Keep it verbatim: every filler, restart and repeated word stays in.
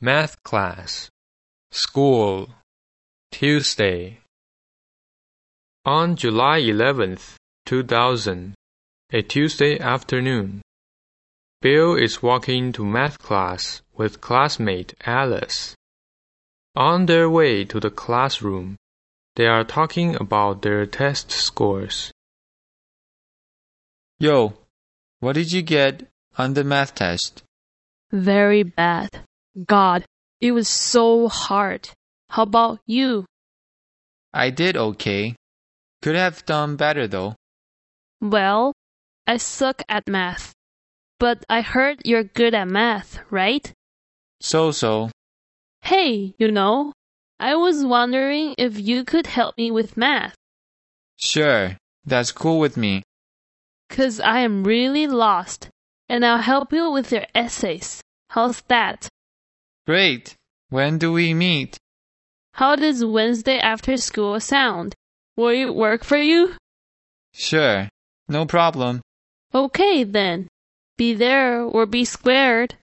Math class. School. Tuesday. On July eleventh, two thousand, a Tuesday afternoon, Bill is walking to math class with classmate Alice. On their way to the classroom, they are talking about their test scores. Yo, what did you get on the math test? Very bad. God, it was so hard. How about you? I did okay. Could have done better though. Well, I suck at math. But I heard you're good at math, right? So-so. Hey, you know, I was wondering if you could help me with math. Sure, that's cool with me. 'Cause I am really lost, and I'll help you with your essays. How's that? Great. When do we meet? How does Wednesday after school sound? Will it work for you? Sure, no problem. Okay then. Be there or be squared.